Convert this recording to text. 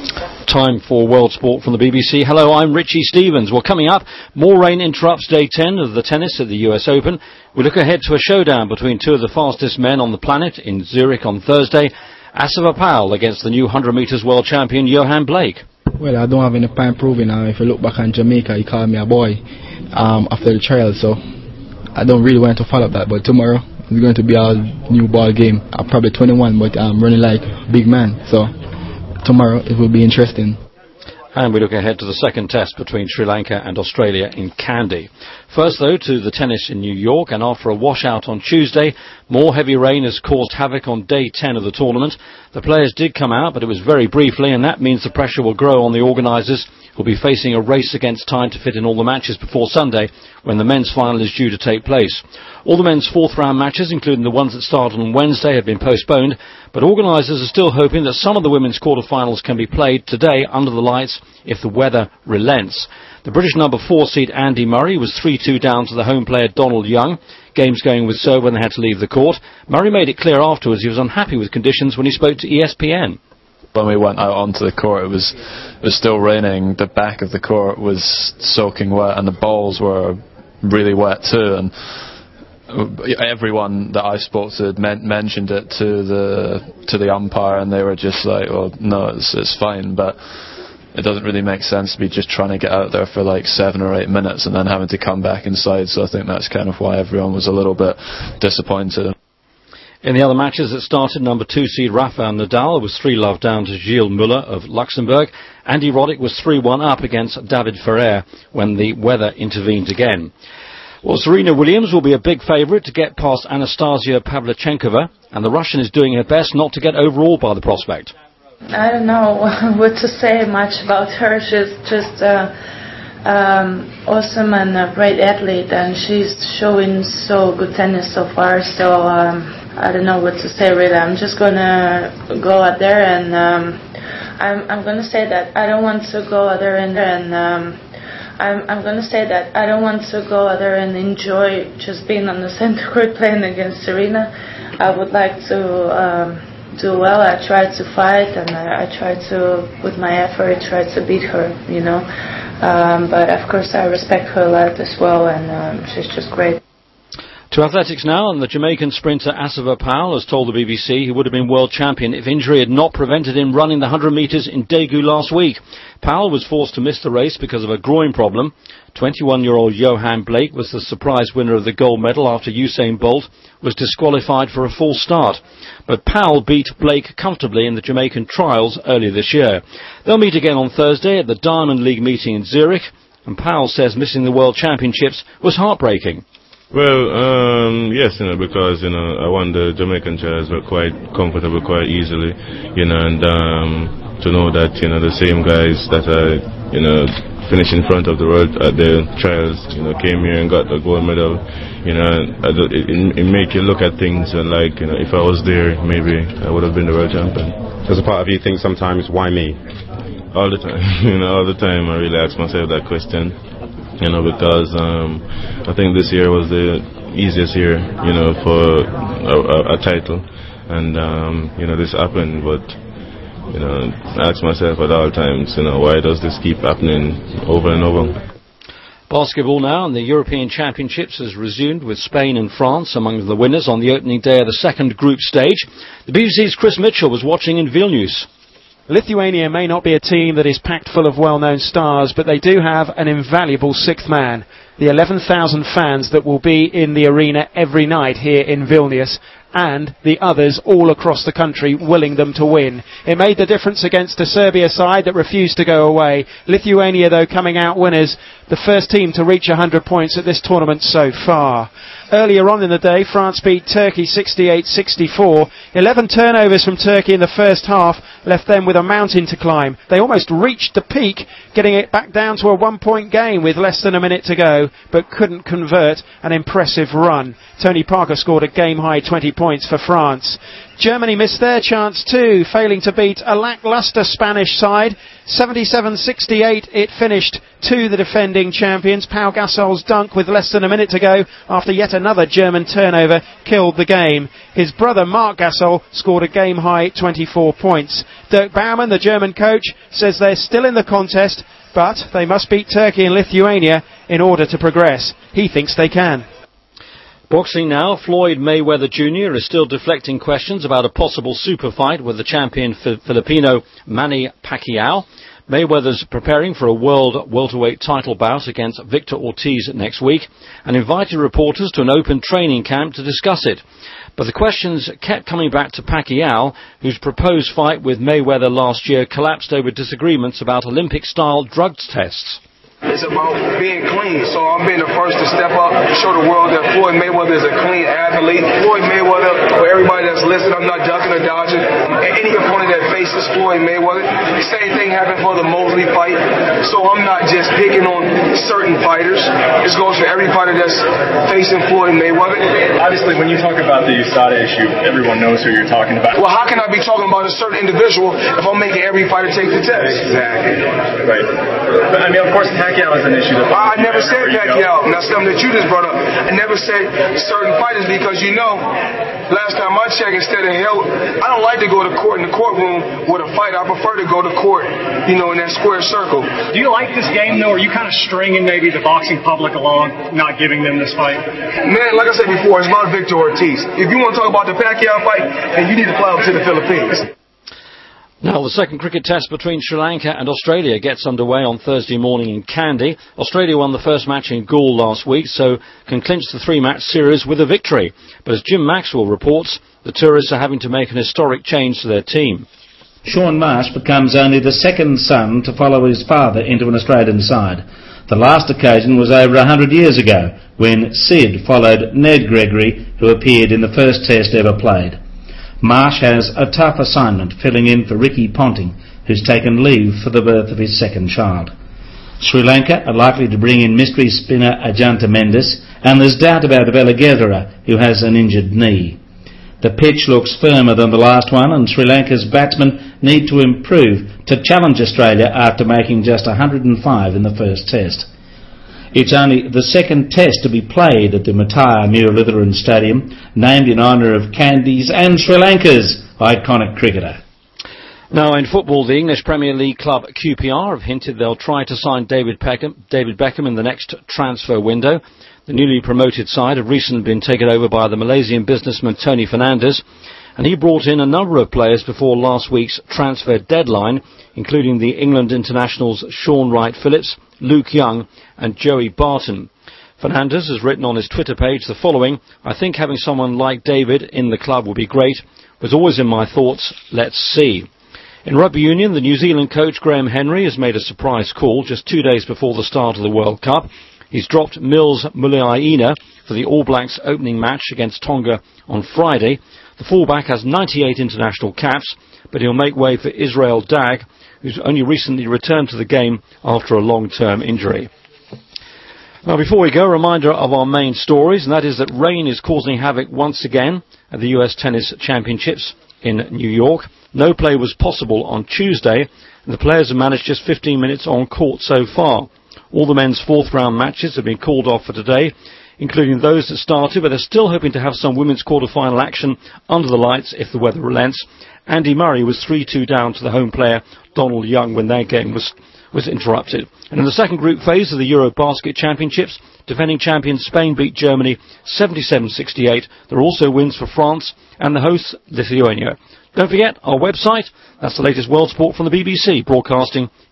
Time for World Sport from the BBC. Hello, I'm Richie Stevens. Well, coming up, more rain interrupts day 10 of the tennis at the US Open. We look ahead to a showdown between two of the fastest men on the planet in Zurich on Thursday. Asava Powell against the new 100 metres world champion Johan Blake. Well, I don't have any point proving. If you look back on Jamaica, he called me a boy after the trial, so I don't really want to follow up that. But tomorrow it's going to be a new ball game. I'm probably 21, but I'm running like a big man. So tomorrow it will be interesting. And we look ahead to the second test between Sri Lanka and Australia in Kandy. First, though, to the tennis in New York, and after a washout on Tuesday, more heavy rain has caused havoc on day 10 of the tournament. The players did come out, but it was very briefly, and that means the pressure will grow on the organisers, who'll be facing a race against time to fit in all the matches before Sunday, when the men's final is due to take place. All the men's fourth-round matches, including the ones that started on Wednesday, have been postponed, but organisers are still hoping that some of the women's quarter-finals can be played today under the lights if the weather relents. The British number 4 seed Andy Murray was 3-2 down to the home player Donald Young. Games going with serve when they had to leave the court. Murray made it clear afterwards he was unhappy with conditions when he spoke to ESPN. When we went out onto the court, it was still raining. The back of the court was soaking wet, and the balls were really wet too. And everyone that I spoke to mentioned it to the umpire, and they were just like, "Well, no, it's fine." But it doesn't really make sense to be just trying to get out there for like 7 or 8 minutes and then having to come back inside. So I think that's kind of why everyone was a little bit disappointed. In the other matches that started, number 2 seed Rafael Nadal was 3-love down to Gilles Muller of Luxembourg. Andy Roddick was 3-1 up against David Ferrer when the weather intervened again. Well, Serena Williams will be a big favourite to get past Anastasia Pavlyuchenkova, and the Russian is doing her best not to get overawed by the prospect. I don't know what to say much about her. She's just awesome and a great athlete, and she's showing so good tennis so far. So I don't know what to say really. I'm just gonna go out there and I'm gonna say that I don't want to go out there and I'm gonna say that I don't want to go out there and enjoy just being on the center court playing against Serena. I would like to do well. I try to fight, and I try to, with my effort, try to beat her, you know. But of course I respect her a lot as well, and she's just great. To athletics now, and the Jamaican sprinter Asava Powell has told the BBC he would have been world champion if injury had not prevented him running the 100 metres in Daegu last week. Powell was forced to miss the race because of a groin problem. 21-year-old Johan Blake was the surprise winner of the gold medal after Usain Bolt was disqualified for a false start. But Powell beat Blake comfortably in the Jamaican trials earlier this year. They'll meet again on Thursday at the Diamond League meeting in Zurich, and Powell says missing the World Championships was heartbreaking. Well, yes, because, I won the Jamaican trials were quite comfortable, quite easily, and to know that, the same guys that are, finished in front of the world at the trials, came here and got the gold medal, it make you look at things and like, if I was there, maybe I would have been the world champion. Does a part of you think sometimes, why me? All the time, all the time I really ask myself that question. Because I think this year was the easiest year, for a title, and this happened. But I ask myself at all times, why does this keep happening over and over? Basketball now, and the European Championships has resumed with Spain and France among the winners on the opening day of the second group stage. The BBC's Chris Mitchell was watching in Vilnius. Lithuania may not be a team that is packed full of well-known stars, but they do have an invaluable sixth man. The 11,000 fans that will be in the arena every night here in Vilnius, and the others all across the country willing them to win. It made the difference against a Serbia side that refused to go away. Lithuania, though, coming out winners, the first team to reach 100 points at this tournament so far. Earlier on in the day, France beat Turkey 68-64. 11 turnovers from Turkey in the first half left them with a mountain to climb. They almost reached the peak, getting it back down to a one-point game with less than a minute to go, but couldn't convert. An impressive run. Tony Parker scored a game-high 20 points points for France. Germany missed their chance too, failing to beat a lacklustre Spanish side. 77-68 it finished to the defending champions. Pau Gasol's dunk with less than a minute to go after yet another German turnover killed the game. His brother Marc Gasol scored a game-high 24 points. Dirk Baumann, the German coach, says they're still in the contest, but they must beat Turkey and Lithuania in order to progress. He thinks they can. Boxing now. Floyd Mayweather Jr. is still deflecting questions about a possible super fight with the champion Filipino Manny Pacquiao. Mayweather's preparing for a world welterweight title bout against Victor Ortiz next week and invited reporters to an open training camp to discuss it. But the questions kept coming back to Pacquiao, whose proposed fight with Mayweather last year collapsed over disagreements about Olympic-style drug tests. It's about being clean, so I'm being the first to step up and show the world that Floyd Mayweather is a clean athlete. Floyd Mayweather, for everybody that's listening, I'm not ducking or dodging. Any opponent that faces Floyd Mayweather, the same thing happened for the Mosley fight, so I'm not just picking on certain fighters. This goes for every fighter that's facing Floyd Mayweather. Obviously, when you talk about the USADA issue, everyone knows who you're talking about. Well, how can I be talking about a certain individual if I'm making every fighter take the test? Exactly. Right. But, I mean, of course, Pacquiao is an issue. I never said Pacquiao. Now, something that you just brought up. I never said certain fighters because, you know, last time I checked, instead of hell, I don't like to go to court in the courtroom with a fight. I prefer to go to court, you know, in that square circle. Do you like this game, though? Are you kind of stringing maybe the boxing public along, not giving them this fight? Man, like I said before, it's about Victor Ortiz. If you want to talk about the Pacquiao fight, then you need to fly up to the Philippines. Now, the second cricket test between Sri Lanka and Australia gets underway on Thursday morning in Kandy. Australia won the first match in Galle last week, so can clinch the three-match series with a victory. But as Jim Maxwell reports, the tourists are having to make an historic change to their team. Shaun Marsh becomes only the second son to follow his father into an Australian side. The last occasion was over 100 years ago, when Sid followed Ned Gregory, who appeared in the first test ever played. Marsh has a tough assignment filling in for Ricky Ponting, who's taken leave for the birth of his second child. Sri Lanka are likely to bring in mystery spinner Ajantha Mendis, and there's doubt about Veligevera, who has an injured knee. The pitch looks firmer than the last one, and Sri Lanka's batsmen need to improve to challenge Australia after making just 105 in the first test. It's only the second test to be played at the Mattaya Muralitharan Stadium, named in honour of Kandy's and Sri Lanka's iconic cricketer. Now in football, the English Premier League club QPR have hinted they'll try to sign David Beckham in the next transfer window. The newly promoted side have recently been taken over by the Malaysian businessman Tony Fernandes, and he brought in a number of players before last week's transfer deadline, including the England internationals Sean Wright-Phillips, Luke Young and Joey Barton. Fernandes has written on his Twitter page the following: "I think having someone like David in the club would be great. Was always in my thoughts. Let's see." In rugby union, the New Zealand coach Graham Henry has made a surprise call just 2 days before the start of the World Cup. He's dropped Mills Muliaina for the All Blacks opening match against Tonga on Friday. The fullback has 98 international caps, but he'll make way for Israel Dag, who's only recently returned to the game after a long-term injury. Now, before we go, a reminder of our main stories, and that is that rain is causing havoc once again at the US Tennis Championships in New York. No play was possible on Tuesday, and the players have managed just 15 minutes on court so far. All the men's fourth-round matches have been called off for today, including those that started, but they're still hoping to have some women's quarter-final action under the lights if the weather relents. Andy Murray was 3-2 down to the home player Donald Young when their game was interrupted. And in the second group phase of the Eurobasket Championships, defending champion Spain beat Germany 77-68. There are also wins for France and the hosts Lithuania. Don't forget our website. That's the latest world sport from the BBC, broadcasting